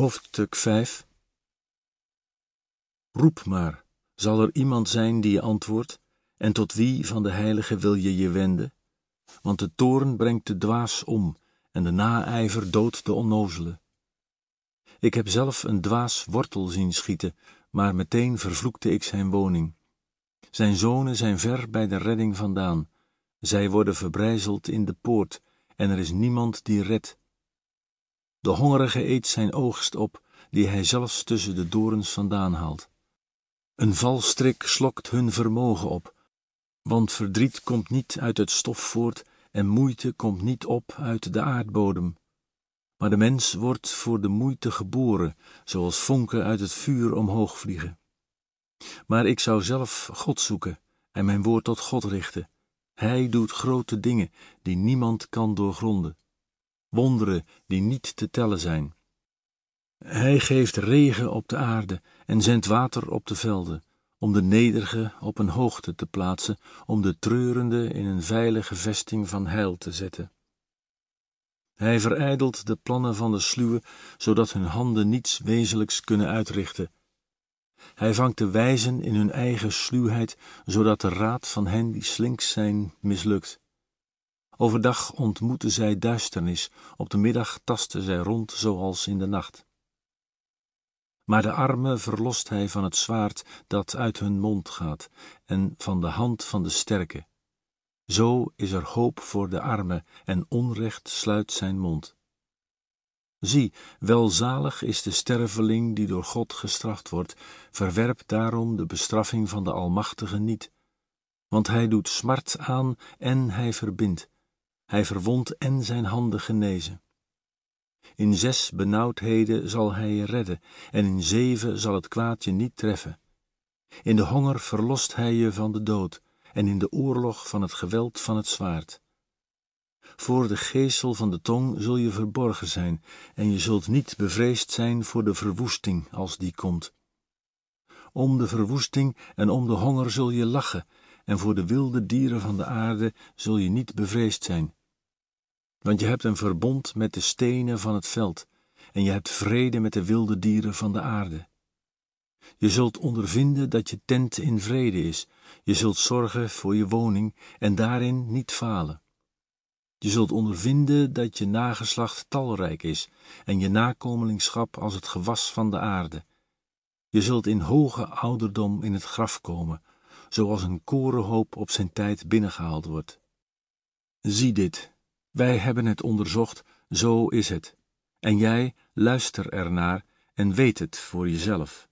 Hoofdstuk 5. Roep maar, zal er iemand zijn die je antwoordt, en tot wie van de heilige wil je je wenden? Want de toorn brengt de dwaas om, en de naijver doodt de onnozele. Ik heb zelf een dwaas wortel zien schieten, maar meteen vervloekte ik zijn woning. Zijn zonen zijn ver bij de redding vandaan. Zij worden verbrijzeld in de poort, en er is niemand die redt. De hongerige eet zijn oogst op, die hij zelfs tussen de dorens vandaan haalt. Een valstrik slokt hun vermogen op, want verdriet komt niet uit het stof voort en moeite komt niet op uit de aardbodem. Maar de mens wordt voor de moeite geboren, zoals vonken uit het vuur omhoog vliegen. Maar ik zou zelf God zoeken en mijn woord tot God richten. Hij doet grote dingen die niemand kan doorgronden, wonderen die niet te tellen zijn. Hij geeft regen op de aarde en zendt water op de velden, om de nederige op een hoogte te plaatsen, om de treurende in een veilige vesting van heil te zetten. Hij verijdelt de plannen van de sluwen, zodat hun handen niets wezenlijks kunnen uitrichten. Hij vangt de wijzen in hun eigen sluwheid, zodat de raad van hen die slinks zijn mislukt. Overdag ontmoeten zij duisternis, op de middag tasten zij rond zoals in de nacht. Maar de armen verlost hij van het zwaard dat uit hun mond gaat, en van de hand van de sterke. Zo is er hoop voor de armen, en onrecht sluit zijn mond. Zie, welzalig is de sterveling die door God gestraft wordt, verwerp daarom de bestraffing van de Almachtige niet. Want hij doet smart aan en hij verbindt, hij verwondt en zijn handen genezen. In 6 benauwdheden zal hij je redden, en in 7 zal het kwaad je niet treffen. In de honger verlost hij je van de dood, en in de oorlog van het geweld van het zwaard. Voor de geesel van de tong zul je verborgen zijn, en je zult niet bevreesd zijn voor de verwoesting als die komt. Om de verwoesting en om de honger zul je lachen, en voor de wilde dieren van de aarde zul je niet bevreesd zijn. Want je hebt een verbond met de stenen van het veld, en je hebt vrede met de wilde dieren van de aarde. Je zult ondervinden dat je tent in vrede is, je zult zorgen voor je woning en daarin niet falen. Je zult ondervinden dat je nageslacht talrijk is en je nakomelingschap als het gewas van de aarde. Je zult in hoge ouderdom in het graf komen, zoals een korenhoop op zijn tijd binnengehaald wordt. Zie dit, wij hebben het onderzocht, zo is het. En jij, luister ernaar en weet het voor jezelf.